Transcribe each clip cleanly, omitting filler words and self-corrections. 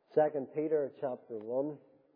2 Peter chapter 1.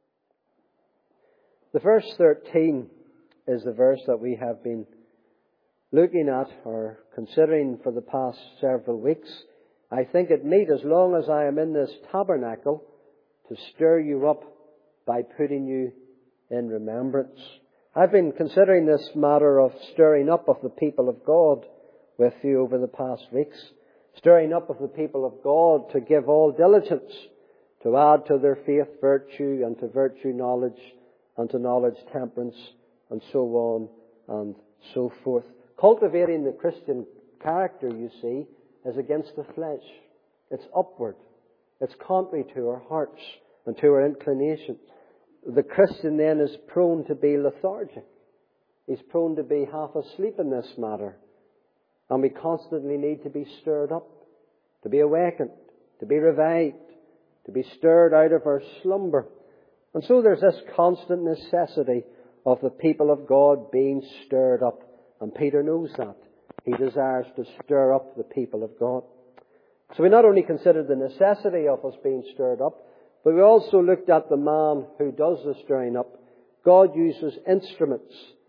The verse 13 is the verse that we have been looking at or considering for the past several weeks. I think it meet, as long as I am in this tabernacle, to stir you up by putting you in remembrance. I've been considering this matter of stirring up of the people of God with you over the past weeks. Stirring up of the people of God to give all diligence, to add to their faith virtue, and to virtue knowledge, and to knowledge temperance, and so on and so forth. Cultivating the Christian character, you see, is against the flesh. It's upward. It's contrary to our hearts and to our inclinations. The Christian then is prone to be lethargic. He's prone to be half asleep in this matter. And we constantly need to be stirred up, to be awakened, to be revived, to be stirred out of our slumber. And so there's this constant necessity of the people of God being stirred up. And Peter knows that. He desires to stir up the people of God. So we not only considered the necessity of us being stirred up, but we also looked at the man who does the stirring up. God uses instruments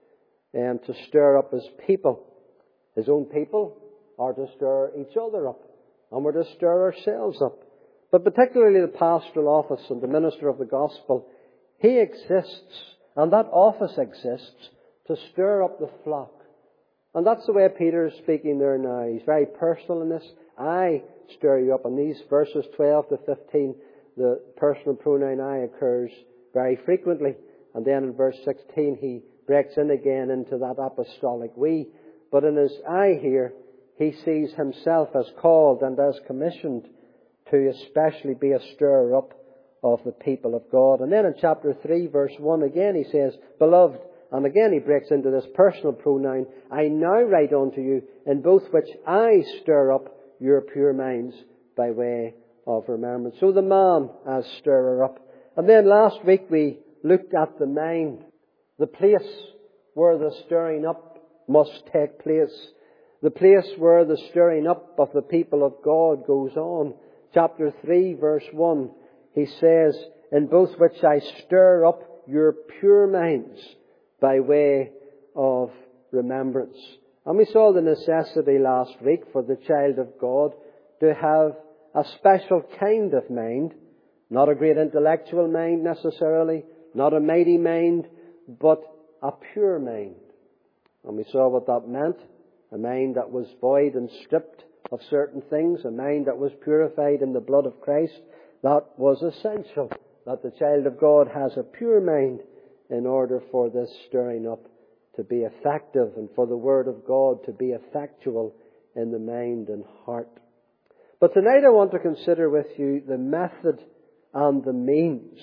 to stir up His people. His own people are to stir each other up. And we're to stir ourselves up. But particularly the pastoral office and the minister of the gospel, he exists, and that office exists, to stir up the flock. And that's the way Peter is speaking there now. He's very personal in this. I stir you up. In these verses 12 to 15, the personal pronoun I occurs very frequently. And then in verse 16, he breaks in again into that apostolic we. But in his I here, he sees himself as called and as commissioned to especially be a stirrer up of the people of God. And then in chapter 3, verse 1, again he says, Beloved, and again he breaks into this personal pronoun, I now write unto you, in both which I stir up your pure minds by way of remembrance. So the man as stirrer up. And then last week we looked at the mind, the place where the stirring up must take place. The place where the stirring up of the people of God goes on. Chapter 3, verse 1, he says, In both which I stir up your pure minds by way of remembrance. And we saw the necessity last week for the child of God to have a special kind of mind. Not a great intellectual mind necessarily, not a mighty mind, but a pure mind. And we saw what that meant. A mind that was void and stripped of certain things. A mind that was purified in the blood of Christ. That was essential. That the child of God has a pure mind in order for this stirring up to be effective and for the Word of God to be effectual in the mind and heart. But tonight I want to consider with you the method and the means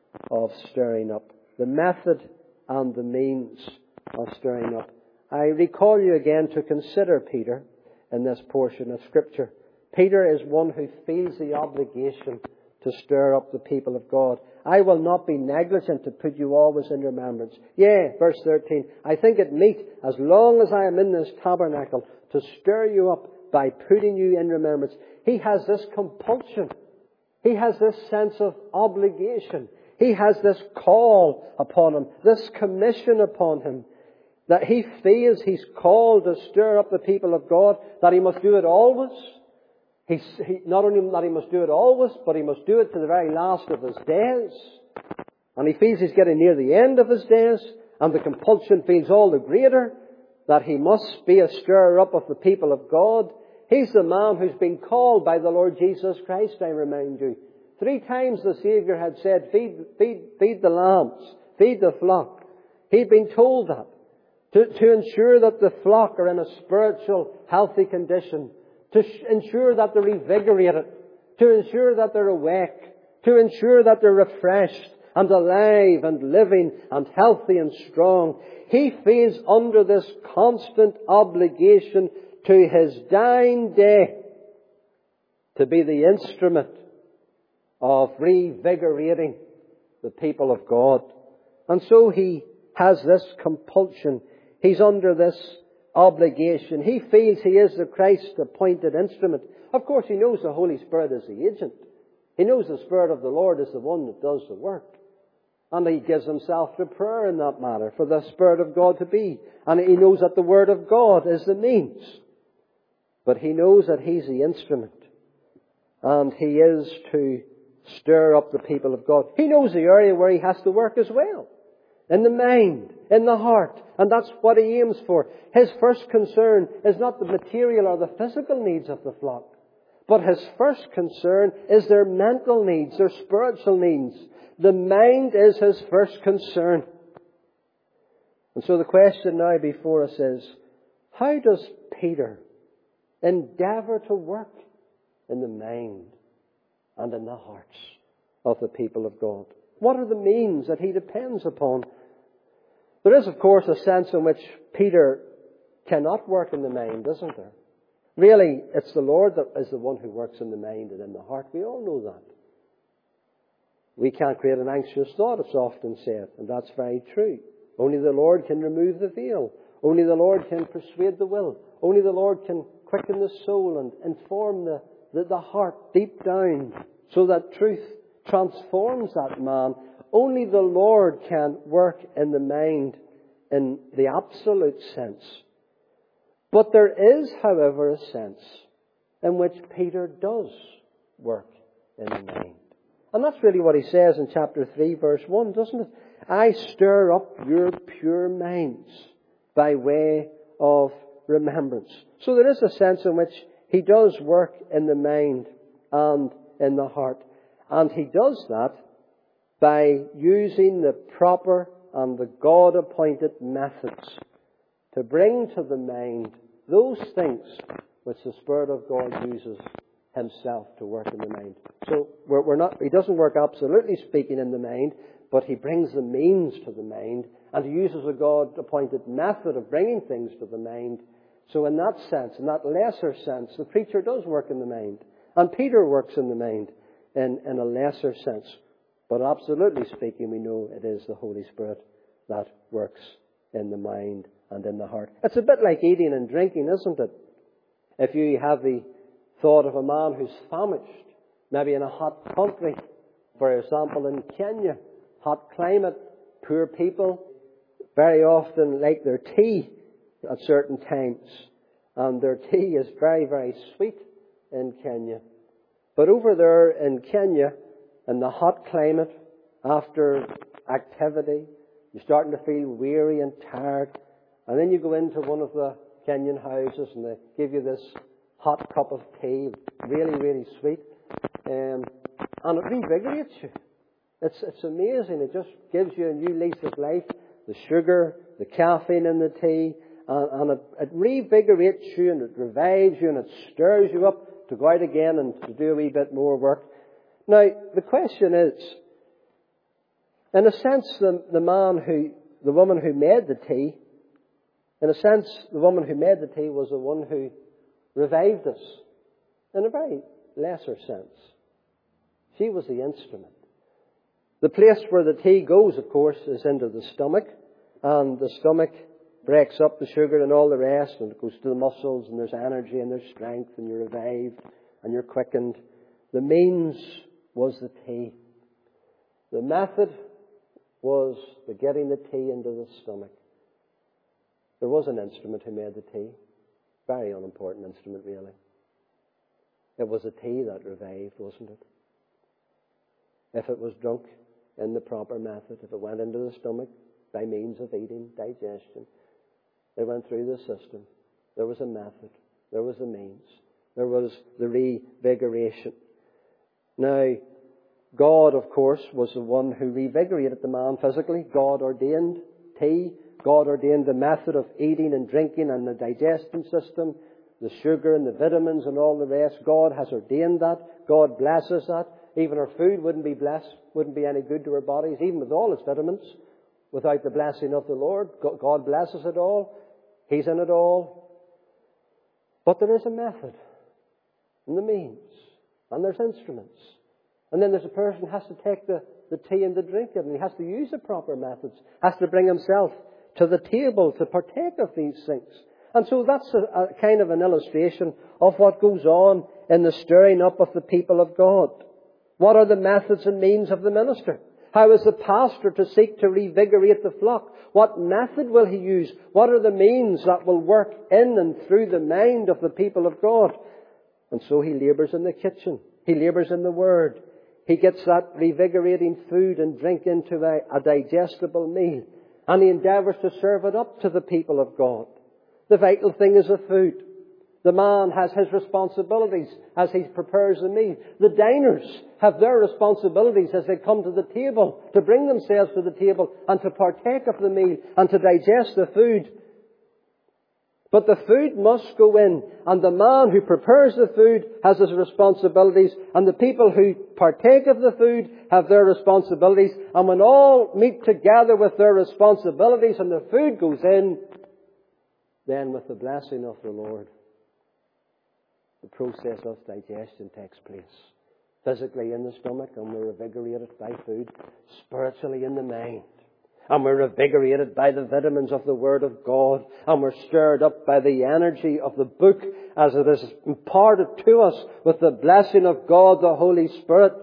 of stirring up. The method and the means of stirring up. I recall you again to consider Peter in this portion of Scripture. Peter is one who feels the obligation to stir up the people of God. I will not be negligent to put you always in remembrance. Yeah, verse 13. I think it meet, as long as I am in this tabernacle, to stir you up by putting you in remembrance. He has this compulsion. He has this sense of obligation. He has this call upon him, this commission upon him, that he feels he's called to stir up the people of God, that he must do it always. Not only that he must do it always, but he must do it to the very last of his days. And he feels he's getting near the end of his days, and the compulsion feels all the greater that he must be a stirrer up of the people of God. He's the man who's been called by the Lord Jesus Christ, I remind you. 3 times the Saviour had said, feed the lambs, feed the flock. He'd been told that. To ensure that the flock are in a spiritual, healthy condition. To ensure that they're revigorated. To ensure that they're awake. To ensure that they're refreshed and alive and living and healthy and strong. He feels under this constant obligation to his dying day to be the instrument of revigorating the people of God. And so he has this compulsion. He's under this obligation. He feels he is the Christ-appointed instrument. Of course, he knows the Holy Spirit is the agent. He knows the Spirit of the Lord is the one that does the work. And he gives himself to prayer in that matter for the Spirit of God to be. And he knows that the Word of God is the means. But he knows that he's the instrument. And he is to stir up the people of God. He knows the area where he has to work as well. In the mind, in the heart. And that's what he aims for. His first concern is not the material or the physical needs of the flock. But his first concern is their mental needs, their spiritual needs. The mind is his first concern. And so the question now before us is, how does Peter endeavour to work in the mind and in the hearts of the people of God? What are the means that he depends upon? There is, of course, a sense in which Peter cannot work in the mind, isn't there? Really, it's the Lord that is the one who works in the mind and in the heart. We all know that. We can't create an anxious thought, it's often said, and that's very true. Only the Lord can remove the veil. Only the Lord can persuade the will. Only the Lord can quicken the soul and inform the heart deep down so that truth transforms that man. Only the Lord can work in the mind in the absolute sense. But there is, however, a sense in which Peter does work in the mind. And that's really what he says in chapter 3, verse 1, doesn't it? I stir up your pure minds by way of remembrance. So there is a sense in which he does work in the mind and in the heart. And he does that by using the proper and the God-appointed methods to bring to the mind those things which the Spirit of God uses himself to work in the mind. So he doesn't work absolutely speaking in the mind, but he brings the means to the mind, and he uses a God-appointed method of bringing things to the mind. So in that sense, in that lesser sense, the preacher does work in the mind. And Peter works in the mind in a lesser sense. But absolutely speaking, we know it is the Holy Spirit that works in the mind and in the heart. It's a bit like eating and drinking, isn't it? If you have the thought of a man who's famished, maybe in a hot country, for example in Kenya, hot climate, poor people, very often like their tea at certain times. And their tea is very, very sweet in Kenya. But over there in Kenya, in the hot climate, after activity, you're starting to feel weary and tired. And then you go into one of the Kenyan houses and they give you this hot cup of tea, really, really sweet. And it revigorates you. It's amazing. It just gives you a new lease of life. The sugar, the caffeine in the tea, and it revigorates you and it revives you and it stirs you up to go out again and to do a wee bit more work. Now, the question is, in a sense, the woman who made the tea, in a sense, the woman who made the tea was the one who revived us in a very lesser sense. She was the instrument. The place where the tea goes, of course, is into the stomach, and the stomach breaks up the sugar and all the rest, and it goes to the muscles, and there's energy and there's strength, and you're revived and you're quickened. The means was the tea. The method was the getting the tea into the stomach. There was an instrument who made the tea. Very unimportant instrument, really. It was the tea that revived, wasn't it? If it was drunk in the proper method, if it went into the stomach by means of eating, digestion, it went through the system. There was a method. There was a means. There was the revigoration. Now, God, of course, was the one who revigorated the man physically. God ordained tea. God ordained the method of eating and drinking and the digestion system, the sugar and the vitamins and all the rest. God has ordained that. God blesses that. Even our food wouldn't be blessed, wouldn't be any good to our bodies, even with all its vitamins, without the blessing of the Lord. God blesses it all. He's in it all. But there is a method and the means, and there's instruments. And then there's a person who has to take the tea and to drink it, and he has to use the proper methods, has to bring himself to the table to partake of these things. And so that's a kind of an illustration of what goes on in the stirring up of the people of God. What are the methods and means of the minister? How is the pastor to seek to revigorate the flock? What method will he use? What are the means that will work in and through the mind of the people of God? And so he labours in the kitchen. He labours in the Word. He gets that revigorating food and drink into a digestible meal. And he endeavours to serve it up to the people of God. The vital thing is the food. The man has his responsibilities as he prepares the meal. The diners have their responsibilities as they come to the table, to bring themselves to the table and to partake of the meal and to digest the food. But the food must go in, and the man who prepares the food has his responsibilities, and the people who partake of the food have their responsibilities. And when all meet together with their responsibilities and the food goes in, then with the blessing of the Lord, the process of digestion takes place. Physically in the stomach, and we're revigorated by food. Spiritually in the mind, and we're revigorated by the vitamins of the Word of God, and we're stirred up by the energy of the book as it is imparted to us with the blessing of God, the Holy Spirit.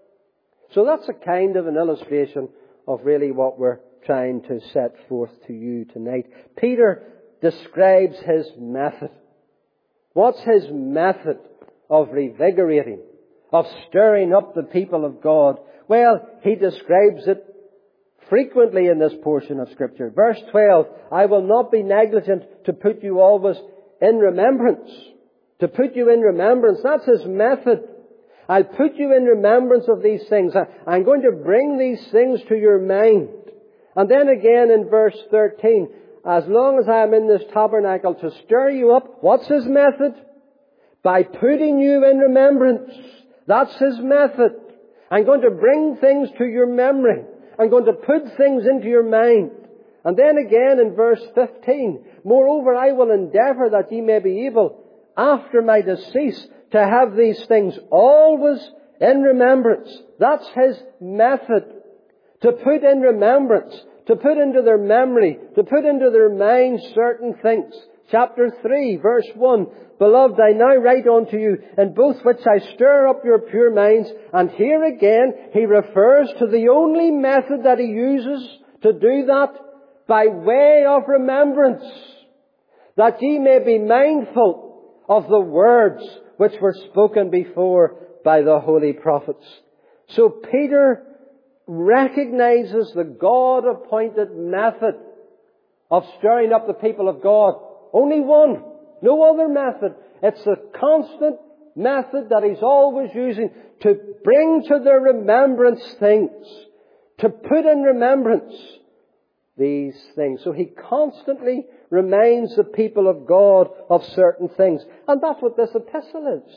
So that's a kind of an illustration of really what we're trying to set forth to you tonight. Peter describes his method. What's his method of revigorating, of stirring up the people of God? Well, he describes it frequently in this portion of Scripture. Verse 12, I will not be negligent to put you always in remembrance. To put you in remembrance, that's his method. I'll put you in remembrance of these things. I'm going to bring these things to your mind. And then again in verse 13, as long as I am in this tabernacle to stir you up, what's his method? By putting you in remembrance. That's his method. I'm going to bring things to your memory. I'm going to put things into your mind. And then again in verse 15, moreover, I will endeavour that ye may be able, after my decease, to have these things always in remembrance. That's his method. To put in remembrance, to put into their memory, to put into their mind certain things. Chapter 3, verse 1, Beloved, I now write unto you, in both which I stir up your pure minds. And here again, he refers to the only method that he uses to do that, by way of remembrance, that ye may be mindful of the words which were spoken before by the holy prophets. So Peter recognizes the God-appointed method of stirring up the people of God. Only one. No other method. It's a constant method that he's always using to bring to their remembrance things. To put in remembrance these things. So he constantly reminds the people of God of certain things. And that's what this epistle is.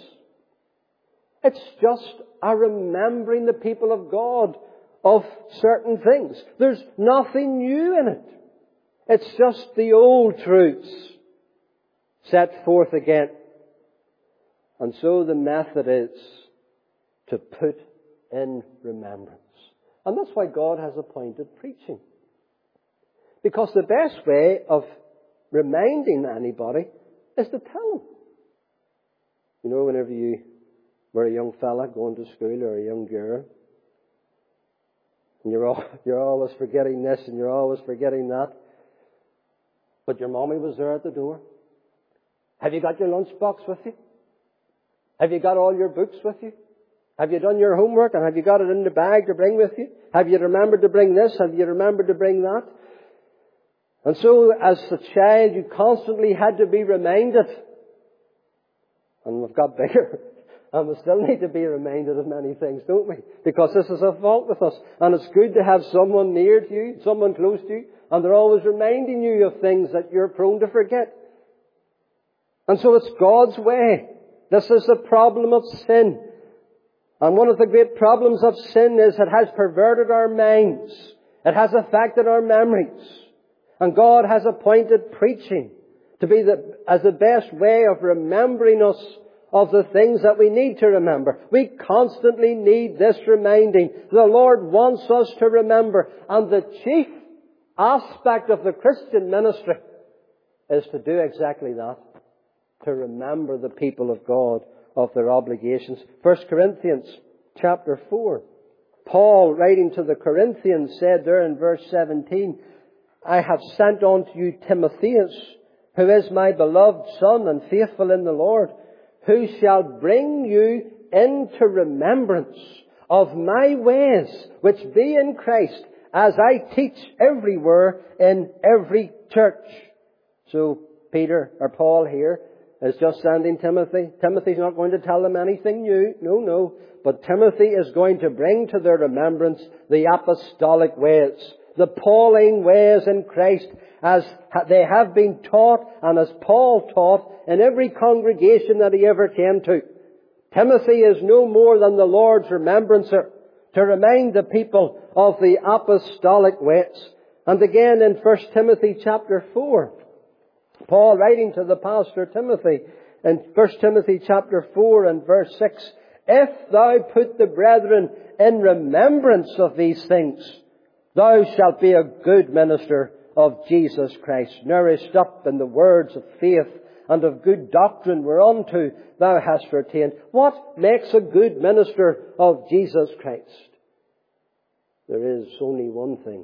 It's just a remembering the people of God of certain things. There's nothing new in it. It's just the old truths set forth again. And so the method is to put in remembrance. And that's why God has appointed preaching. Because the best way of reminding anybody is to tell them. You know, whenever you were a young fella going to school or a young girl, and you're always forgetting this and you're always forgetting that, but your mommy was there at the door. Have you got your lunchbox with you? Have you got all your books with you? Have you done your homework and have you got it in the bag to bring with you? Have you remembered to bring this? Have you remembered to bring that? And so as a child you constantly had to be reminded. And we've got bigger. And we still need to be reminded of many things, don't we? Because this is a fault with us. And it's good to have someone near to you, someone close to you, and they're always reminding you of things that you're prone to forget. And so it's God's way. This is the problem of sin. And one of the great problems of sin is it has perverted our minds. It has affected our memories. And God has appointed preaching to be as the best way of remembering us of the things that we need to remember. We constantly need this reminding. The Lord wants us to remember. And the chief aspect of the Christian ministry is to do exactly that. To remember the people of God of their obligations. 1 Corinthians chapter 4. Paul, writing to the Corinthians, said there in verse 17, I have sent unto you Timotheus, who is my beloved son and faithful in the Lord, who shall bring you into remembrance of my ways, which be in Christ, as I teach everywhere in every church. So Paul here is just sending Timothy. Timothy's not going to tell them anything new. No. But Timothy is going to bring to their remembrance the apostolic ways, the Pauline ways in Christ, as they have been taught and as Paul taught in every congregation that he ever came to. Timothy is no more than the Lord's remembrancer to remind the people of the apostolic ways. And again in 1 Timothy chapter 4, Paul writing to the pastor Timothy in 1 Timothy chapter 4 and verse 6, if thou put the brethren in remembrance of these things, thou shalt be a good minister of Jesus Christ, nourished up in the words of faith and of good doctrine whereunto thou hast attained. What makes a good minister of Jesus Christ? There is only one thing,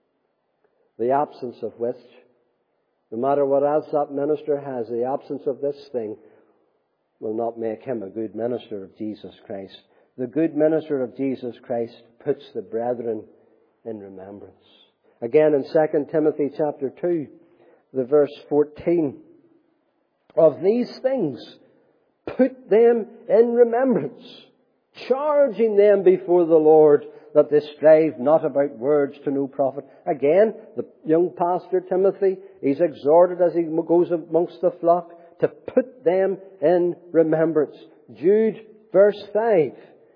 the absence of which, no matter what else that minister has, the absence of this thing will not make him a good minister of Jesus Christ. The good minister of Jesus Christ puts the brethren in remembrance. Again in 2 Timothy chapter 2, the verse 14, of these things put them in remembrance, charging them before the Lord that they strive not about words to no profit. Again, the young pastor Timothy, he's exhorted as he goes amongst the flock to put them in remembrance. Jude verse 5,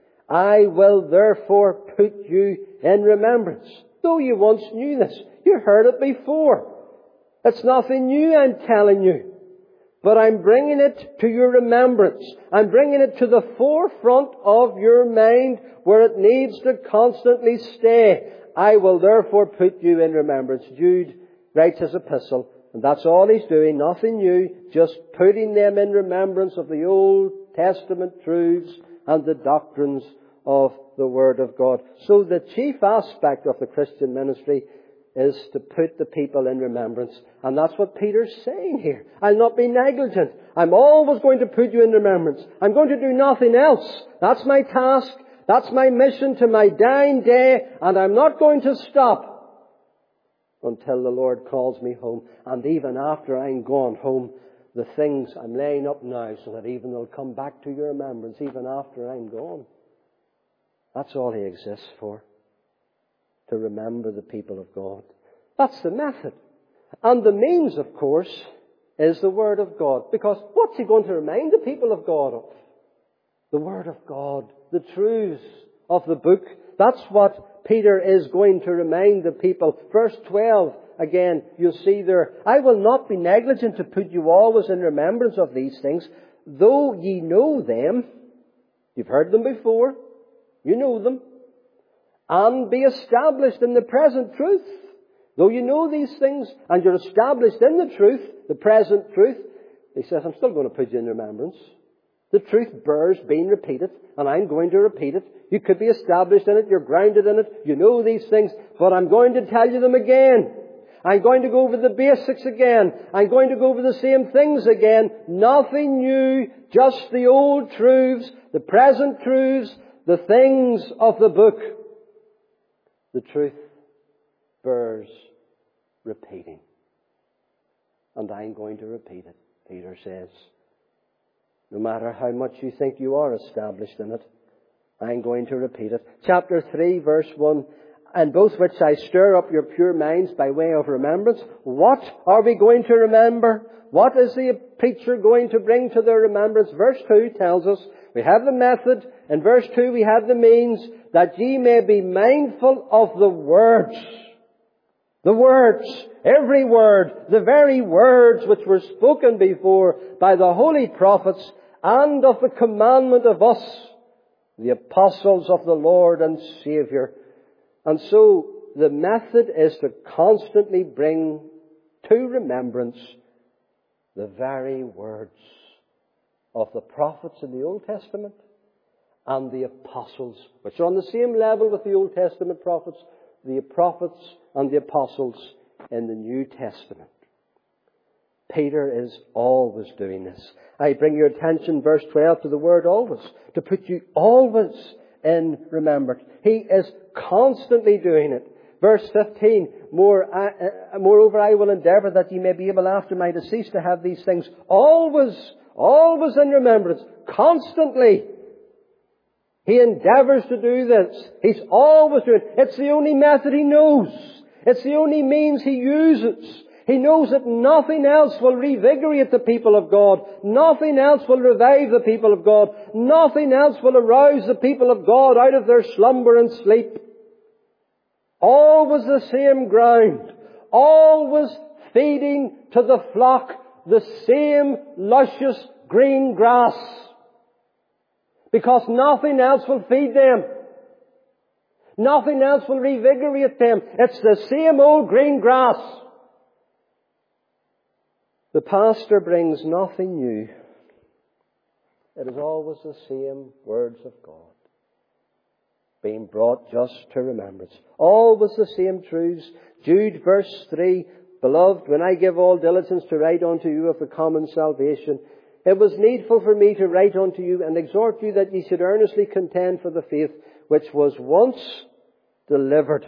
I will therefore put you in remembrance. Though you once knew this, you heard it before. It's nothing new, I'm telling you. But I'm bringing it to your remembrance. I'm bringing it to the forefront of your mind where it needs to constantly stay. I will therefore put you in remembrance. Jude writes his epistle, and that's all he's doing, nothing new, just putting them in remembrance of the Old Testament truths and the doctrines of the Word of God. So the chief aspect of the Christian ministry is to put the people in remembrance. And that's what Peter's saying here. I'll not be negligent. I'm always going to put you in remembrance. I'm going to do nothing else. That's my task. That's my mission to my dying day. And I'm not going to stop until the Lord calls me home. And even after I'm gone home, the things I'm laying up now so that even they'll come back to your remembrance even after I'm gone. That's all He exists for. To remember the people of God. That's the method. And the means, of course, is the Word of God. Because what's He going to remind the people of God of? The Word of God. The truths of the book. That's what Peter is going to remind the people. Verse 12, again, you'll see there, I will not be negligent to put you always in remembrance of these things, though ye know them. You've heard them before. You know them. And be established in the present truth. Though you know these things and you're established in the truth, the present truth, he says, I'm still going to put you in remembrance. The truth bears being repeated, and I'm going to repeat it. You could be established in it, you're grounded in it, you know these things, but I'm going to tell you them again. I'm going to go over the basics again. I'm going to go over the same things again. Nothing new, just the old truths, the present truths, the things of the book. The truth bears repeating. And I'm going to repeat it, Peter says. No matter how much you think you are established in it, I'm going to repeat it. Chapter 3, verse 1, and both which I stir up your pure minds by way of remembrance. What are we going to remember? What is the preacher going to bring to their remembrance? Verse 2 tells us, we have the method. In verse 2 we have the means, that ye may be mindful of the words. The words, every word, the very words which were spoken before by the holy prophets, and of the commandment of us, the apostles of the Lord and Saviour. And so the method is to constantly bring to remembrance the very words of the prophets in the Old Testament and the apostles, which are on the same level with the Old Testament prophets, the prophets and the apostles in the New Testament. Peter is always doing this. I bring your attention, verse 12, to the word always, to put you always in remembrance. He is constantly doing it. Verse 15, moreover I will endeavour that ye may be able after my decease to have these things always in remembrance, constantly. He endeavours to do this. He's always doing it. It's the only method he knows. It's the only means he uses. He knows that nothing else will revigorate the people of God. Nothing else will revive the people of God. Nothing else will arouse the people of God out of their slumber and sleep. Always the same ground. Always feeding to the flock the same luscious green grass. Because nothing else will feed them. Nothing else will revigorate them. It's the same old green grass. The pastor brings nothing new. It is always the same words of God, being brought just to remembrance. Always the same truths. Jude verse 3, Beloved, when I give all diligence to write unto you of the common salvation, it was needful for me to write unto you and exhort you that ye should earnestly contend for the faith which was once delivered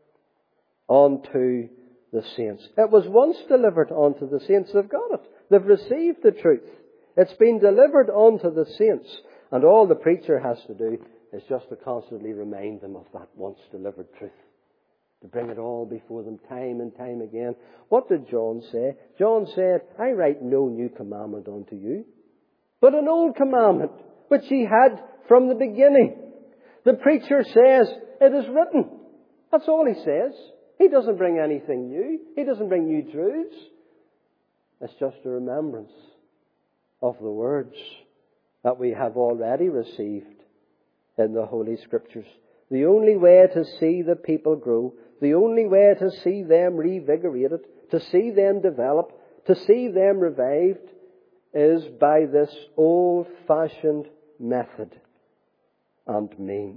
unto the saints. It was once delivered unto the saints. They've got it. They've received the truth. It's been delivered unto the saints. And all the preacher has to do is just to constantly remind them of that once delivered truth. To bring it all before them time and time again. What did John say? John said, I write no new commandment unto you, but an old commandment, which ye had from the beginning. The preacher says, it is written. That's all he says. He doesn't bring anything new. He doesn't bring new truths. It's just a remembrance of the words that we have already received in the Holy Scriptures. The only way to see the people grow, the only way to see them revigorated, to see them develop, to see them revived, is by this old-fashioned method and means.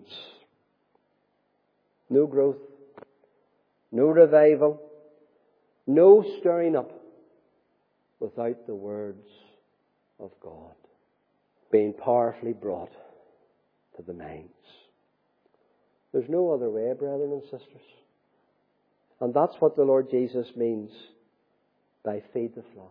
No growth, no revival, no stirring up without the words of God being powerfully brought to the minds. There's no other way, brethren and sisters. And that's what the Lord Jesus means by feed the flock.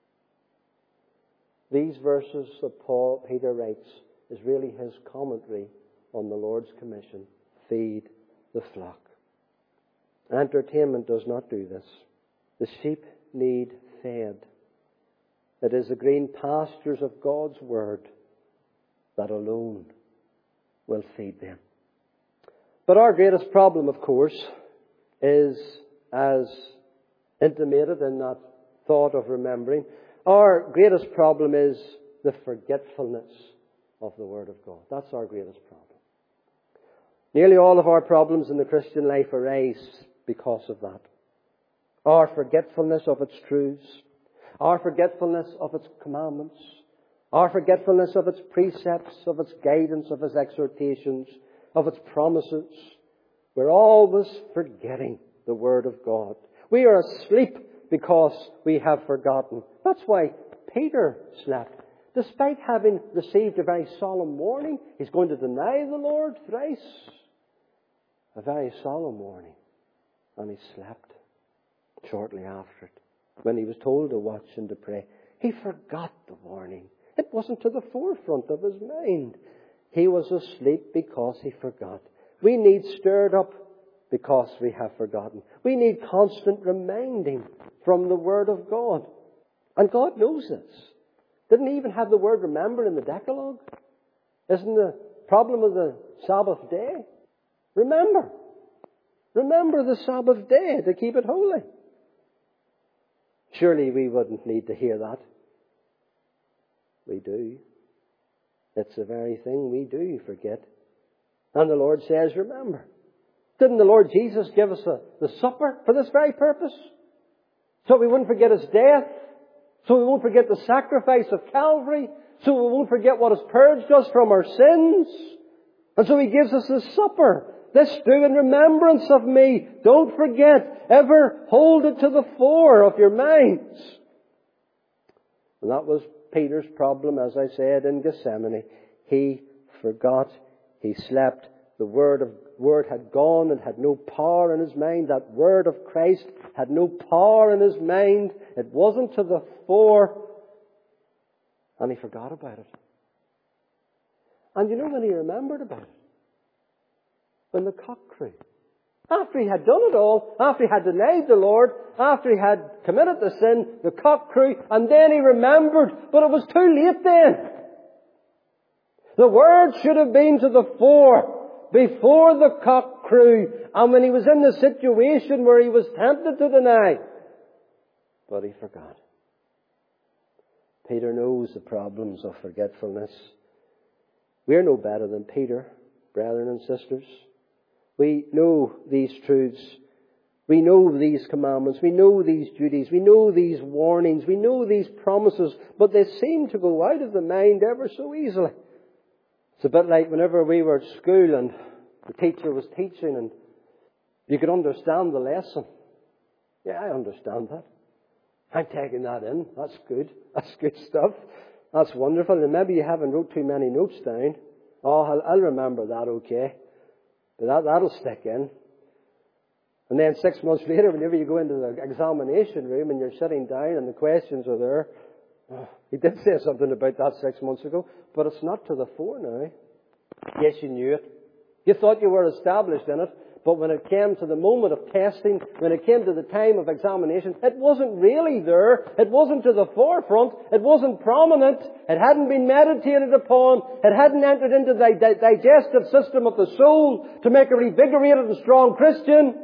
These verses that Peter writes is really his commentary on the Lord's commission. Feed the flock. Entertainment does not do this. The sheep need fed. It is the green pastures of God's Word that alone will feed them. But our greatest problem, of course, is, as intimated in that thought of remembering, our greatest problem is the forgetfulness of the Word of God. That's our greatest problem. Nearly all of our problems in the Christian life arise because of that. Our forgetfulness of its truths, our forgetfulness of its commandments, our forgetfulness of its precepts, of its guidance, of its exhortations, of its promises. We're always forgetting the Word of God. We are asleep because we have forgotten. That's why Peter slept. Despite having received a very solemn warning, he's going to deny the Lord thrice. A very solemn warning. And he slept shortly after it. When he was told to watch and to pray, he forgot the warning. It wasn't to the forefront of his mind. He was asleep because he forgot. We need stirred up because we have forgotten. We need constant reminding from the Word of God. And God knows this. Didn't he even have the word remember in the Decalogue? Isn't the problem of the Sabbath day? Remember. Remember the Sabbath day to keep it holy. Surely we wouldn't need to hear that. We do. It's the very thing we do forget. And the Lord says, remember. Didn't the Lord Jesus give us the supper for this very purpose? So we wouldn't forget His death. So we won't forget the sacrifice of Calvary. So we won't forget what has purged us from our sins. And so he gives us this supper. This do in remembrance of me. Don't forget. Ever hold it to the fore of your minds. And that was Peter's problem, as I said, in Gethsemane. He forgot. He slept. The word had gone and had no power in his mind. That word of Christ had no power in his mind. It wasn't to the fore. And he forgot about it. And you know when he remembered about it? When the cock crew. After he had done it all, after he had denied the Lord, after he had committed the sin, the cock crew, and then he remembered, but it was too late then. The word should have been to the fore, before the cock crew, and when he was in the situation where he was tempted to deny. But he forgot. Peter knows the problems of forgetfulness. We're no better than Peter, brethren and sisters. We know these truths. We know these commandments. We know these duties. We know these warnings. We know these promises. But they seem to go out of the mind ever so easily. It's a bit like whenever we were at school and the teacher was teaching and you could understand the lesson. Yeah, I understand that. I'm taking that in. That's good. That's good stuff. That's wonderful. And maybe you haven't wrote too many notes down. Oh, I'll remember that okay. But that'll stick in. And then 6 months later, whenever you go into the examination room and you're sitting down and the questions are there, he did say something about that 6 months ago, but it's not to the fore now. Yes, you knew it. You thought you were established in it, but when it came to the moment of testing, when it came to the time of examination, it wasn't really there. It wasn't to the forefront. It wasn't prominent. It hadn't been meditated upon. It hadn't entered into the digestive system of the soul to make a revigorated and strong Christian.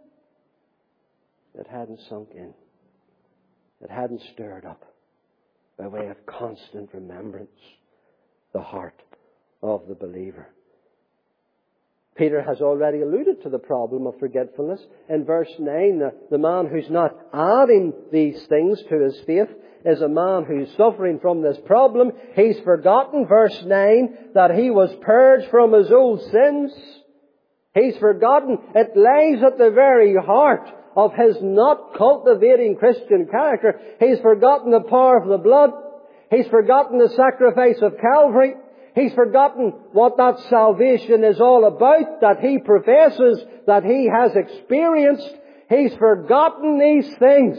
It hadn't sunk in. It hadn't stirred up by way of constant remembrance the heart of the believer. Peter has already alluded to the problem of forgetfulness. In verse 9, the man who's not adding these things to his faith is a man who's suffering from this problem. He's forgotten, verse 9, that he was purged from his old sins. He's forgotten. It lies at the very heart of his not cultivating Christian character. He's forgotten the power of the blood. He's forgotten the sacrifice of Calvary. He's forgotten what that salvation is all about, that he professes, that he has experienced. He's forgotten these things.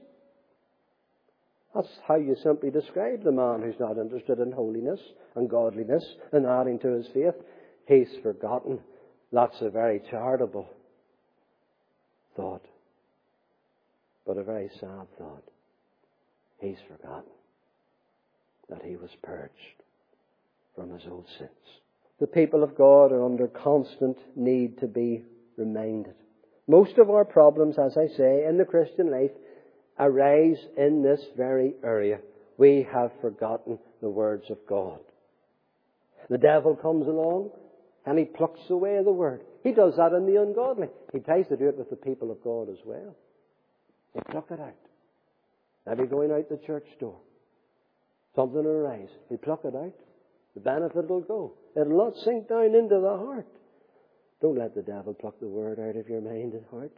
That's how you simply describe the man who's not interested in holiness and godliness and adding to his faith. He's forgotten. That's a very charitable thought, but a very sad thought. He's forgotten that he was purged from his old sins. The people of God are under constant need to be reminded. Most of our problems, as I say, in the Christian life arise in this very area. We have forgotten the words of God. The devil comes along and he plucks away the word. He does that in the ungodly. He tries to do it with the people of God as well. They pluck it out. Maybe going out the church door. Something will arise. They pluck it out. The benefit will go. It'll not sink down into the heart. Don't let the devil pluck the word out of your mind and heart.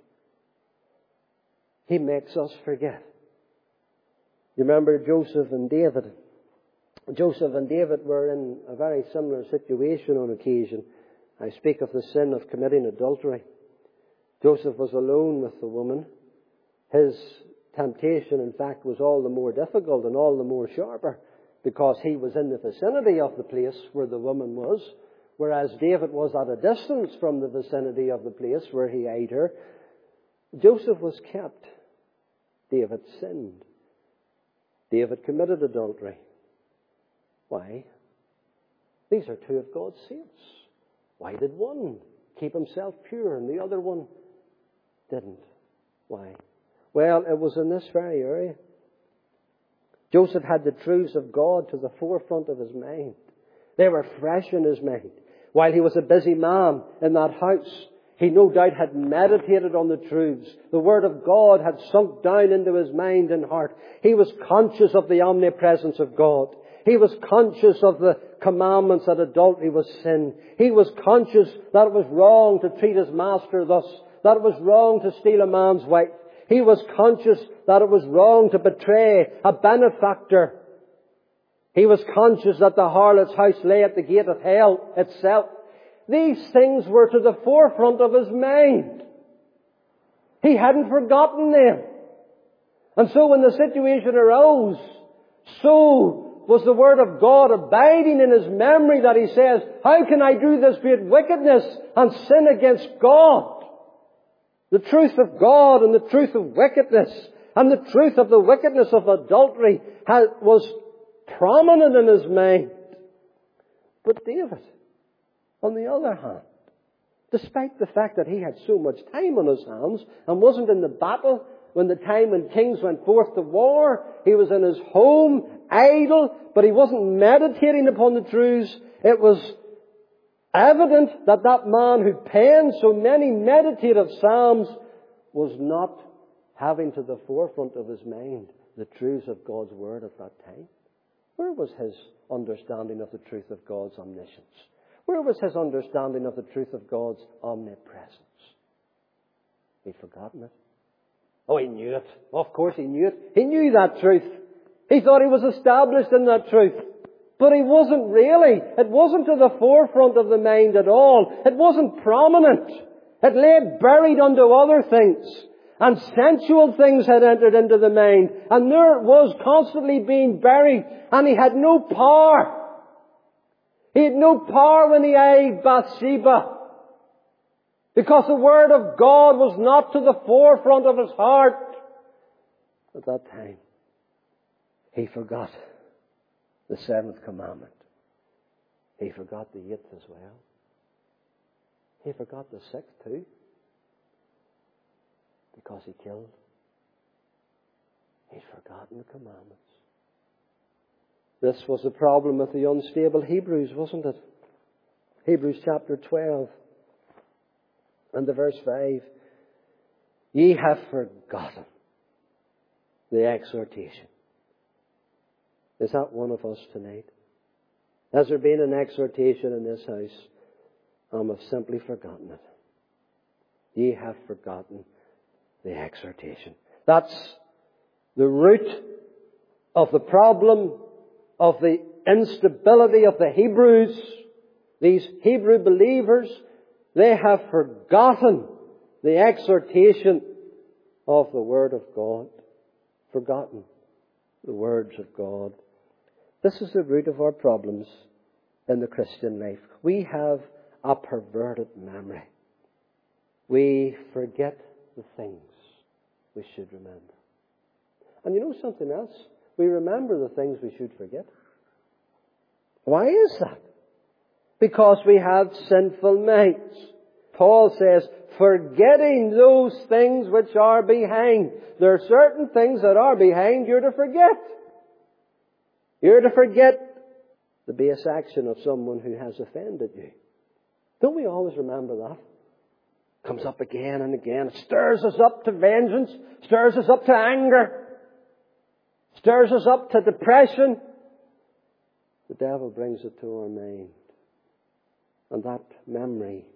He makes us forget. You remember Joseph and David. Joseph and David were in a very similar situation on occasion. I speak of the sin of committing adultery. Joseph was alone with the woman. His temptation, in fact, was all the more difficult and all the more sharper, because he was in the vicinity of the place where the woman was, whereas David was at a distance from the vicinity of the place where he eyed her. Joseph was kept. David sinned. David committed adultery. Why? These are two of God's saints. Why did one keep himself pure and the other one didn't? Why? Well, it was in this very area. Joseph had the truths of God to the forefront of his mind. They were fresh in his mind. While he was a busy man in that house, he no doubt had meditated on the truths. The Word of God had sunk down into his mind and heart. He was conscious of the omnipresence of God. He was conscious of the commandments that adultery was sin. He was conscious that it was wrong to treat his master thus, that it was wrong to steal a man's wife. He was conscious that it was wrong to betray a benefactor. He was conscious that the harlot's house lay at the gate of hell itself. These things were to the forefront of his mind. He hadn't forgotten them. And so when the situation arose, so was the Word of God abiding in his memory that he says, how can I do this great wickedness and sin against God? The truth of God and the truth of wickedness and the truth of the wickedness of adultery was prominent in his mind. But David, on the other hand, despite the fact that he had so much time on his hands and wasn't in the battle when the time when kings went forth to war, he was in his home, idle, but he wasn't meditating upon the truths. It was evident that that man who penned so many meditative psalms was not having to the forefront of his mind the truths of God's Word at that time. Where was his understanding of the truth of God's omniscience? Where was his understanding of the truth of God's omnipresence? He'd forgotten it. Oh, he knew it. Of course he knew it. He knew that truth. He thought he was established in that truth. But he wasn't really. It wasn't to the forefront of the mind at all. It wasn't prominent. It lay buried under other things. And sensual things had entered into the mind. And there it was, constantly being buried. And he had no power. He had no power when he eyed Bathsheba. Because the Word of God was not to the forefront of his heart at that time. He forgot the seventh commandment. He forgot the eighth as well. He forgot the sixth too. Because he killed. He'd forgotten the commandments. This was the problem with the unstable Hebrews, wasn't it? Hebrews chapter 12 and the verse 5. Ye have forgotten the exhortation. Is that one of us tonight? Has there been an exhortation in this house? I've simply forgotten it. Ye have forgotten the exhortation. That's the root of the problem of the instability of the Hebrews. These Hebrew believers, they have forgotten the exhortation of the Word of God. Forgotten the words of God. This is the root of our problems in the Christian life. We have a perverted memory. We forget the things we should remember. And you know something else? We remember the things we should forget. Why is that? Because we have sinful minds. Paul says, forgetting those things which are behind. There are certain things that are behind you're to forget. You're to forget the base action of someone who has offended you. Don't we always remember that? Comes up again and again. It stirs us up to vengeance. Stirs us up to anger. Stirs us up to depression. The devil brings it to our mind. And that memory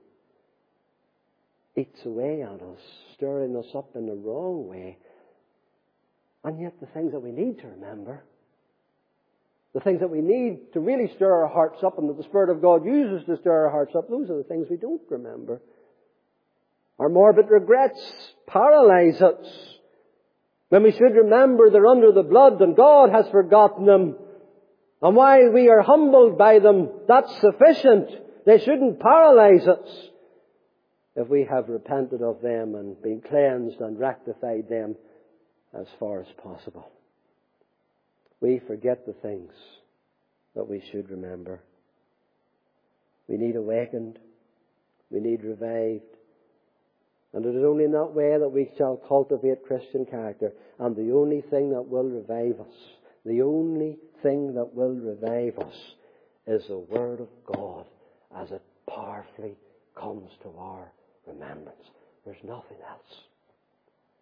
eats away at us, stirring us up in the wrong way. And yet the things that we need to remember, the things that we need to really stir our hearts up and that the Spirit of God uses to stir our hearts up, those are the things we don't remember. Our morbid regrets paralyze us. When we should remember they're under the blood and God has forgotten them. And while we are humbled by them, that's sufficient. They shouldn't paralyze us if we have repented of them and been cleansed and rectified them as far as possible. We forget the things that we should remember. We need awakened. We need revived. And it is only in that way that we shall cultivate Christian character. And the only thing that will revive us, the only thing that will revive us is the Word of God as it powerfully comes to our remembrance. There's nothing else.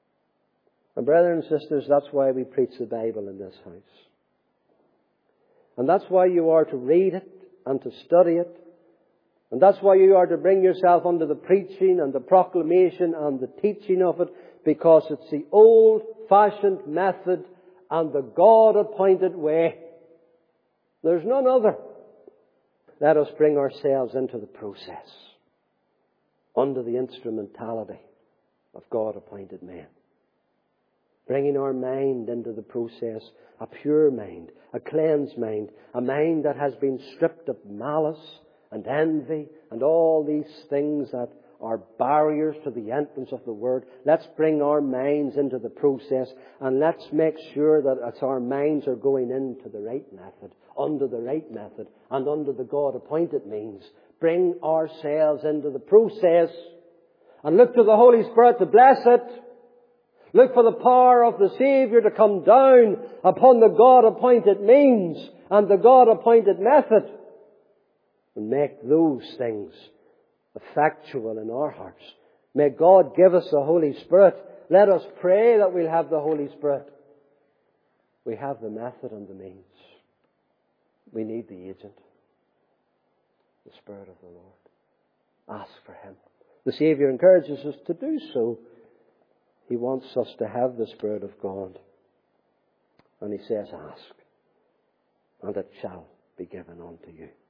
And brothers and sisters, that's why we preach the Bible in this house. And that's why you are to read it and to study it. And that's why you are to bring yourself under the preaching and the proclamation and the teaching of it, because it's the old-fashioned method and the God-appointed way. There's none other. Let us bring ourselves into the process under the instrumentality of God-appointed men. Bringing our mind into the process, a pure mind, a cleansed mind, a mind that has been stripped of malice and envy and all these things that are barriers to the entrance of the Word. Let's bring our minds into the process, and let's make sure that as our minds are going into the right method, under the right method, and under the God-appointed means, bring ourselves into the process and look to the Holy Spirit to bless it. Look for the power of the Saviour to come down upon the God-appointed means and the God-appointed method, and make those things effectual in our hearts. May God give us the Holy Spirit. Let us pray that we'll have the Holy Spirit. We have the method and the means. We need the agent, the Spirit of the Lord. Ask for Him. The Saviour encourages us to do so. He wants us to have the Spirit of God. And He says, ask, and it shall be given unto you.